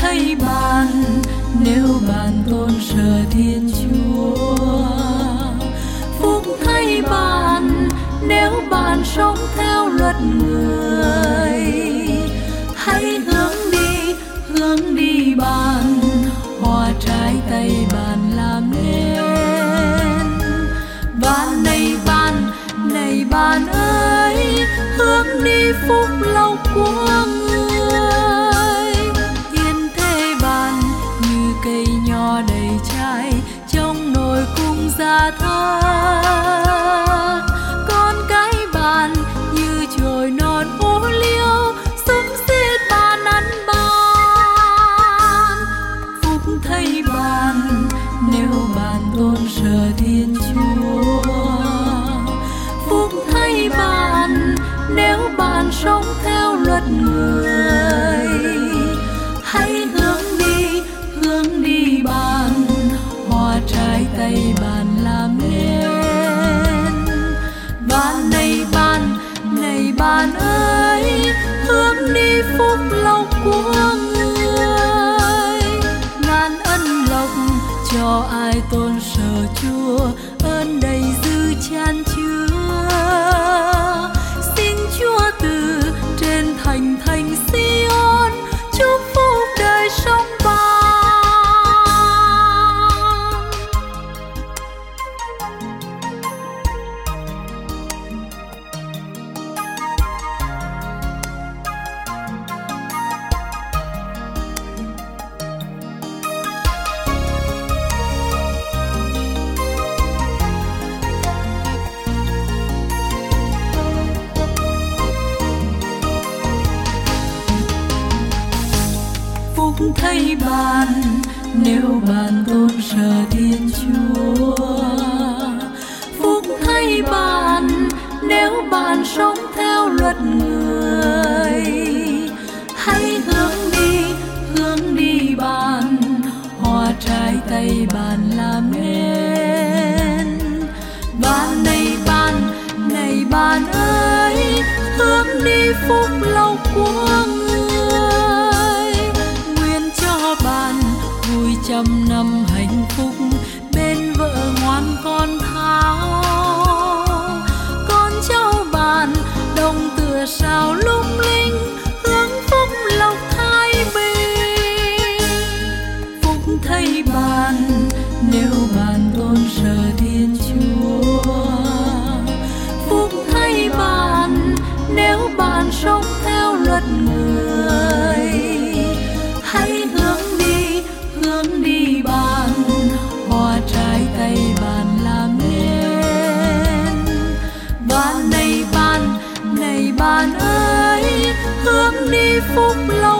thay bạn nếu bạn tôn sờ Thiên Chúa. Phúc thay bạn nếu bạn sống theo luật người. Hãy hướng đi bạn, hoa trái tay bạn làm nên. Và này bạn ơi, hướng đi phúc lộc của người. Hiến thế bạn như cây nho đầy trái trong nồi cung gia thất. Con cái bạn như chồi non ô liu súng xiết bạn ăn ban. Phúc thay bạn nếu bạn tôn sờ Thiên Chúa. Phúc thay bạn nếu bạn sống theo luật người. Hãy hướng đi bạn, hoa trái tay bạn làm nên. Và này bạn ơi, hướng đi phúc lộc của người. Ngàn ân lộc cho ai tôn sờ Chúa, ơn đầy dư chan chứa. Xin Chúa từ trên thành Sion chúc phúc đời sống bạn. Phúc thay bạn nếu bạn tôn sờ Thiên Chúa. Phúc thay bạn nếu bạn sống theo luật người. Hãy hướng đi bạn, hoa trái tay bạn làm nên. Và này bạn ơi, hướng đi phúc lộc của người. Nguyện cho bạn vui trăm năm hạnh phúc bên vợ ngoan con thảo. Con cháu bạn đồng tựa sao lung linh, hướng phúc lộc thái bình. Phúc thay bạn nếu bạn tôn sờ Thiên Chúa. Phúc thay bạn nếu bạn sống theo luật người. Hãy hướng đi bạn, hoa trái tay bạn làm nên. Và này bạn ơi, hướng đi phúc lộc